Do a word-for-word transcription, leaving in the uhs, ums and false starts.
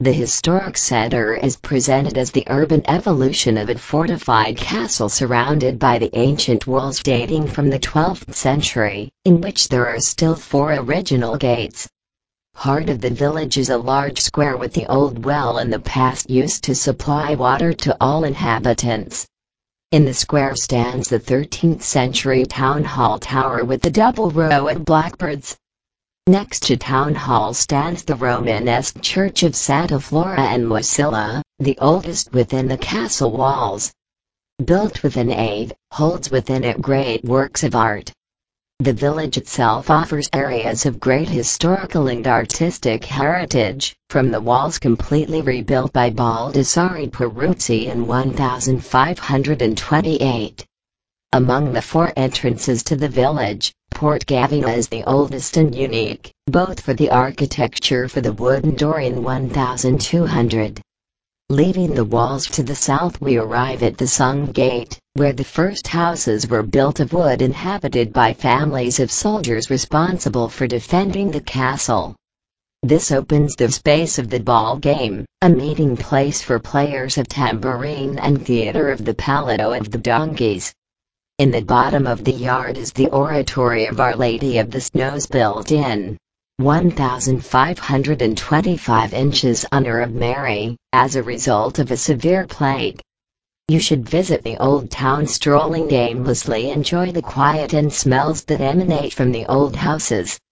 The historic center is presented as the urban evolution of a fortified castle surrounded by the ancient walls dating from the twelfth century, in which there are still four original gates. Heart of the village is a large square with the old well in the past used to supply water to all inhabitants. In the square stands the thirteenth century town hall tower with a double row of blackbirds. Next to Town Hall stands the Romanesque Church of Santa Flora and Mosilla, the oldest within the castle walls. Built with a nave, holds within it great works of art. The village itself offers areas of great historical and artistic heritage, from the walls completely rebuilt by Baldassare Peruzzi in fifteen twenty-eight. Among the four entrances to the village, Port Gavina is the oldest and unique, both for the architecture for the wooden door in twelve hundred. Leaving the walls to the south we arrive at the Sung Gate, where the first houses were built of wood inhabited by families of soldiers responsible for defending the castle. This opens the space of the ball game, a meeting place for players of tambourine and theater of the Palado of the Donkeys. In the bottom of the yard is the oratory of Our Lady of the Snows built in fifteen twenty-five inches honor of Mary, as a result of a severe plague. You should visit the old town strolling aimlessly, enjoy the quiet and smells that emanate from the old houses,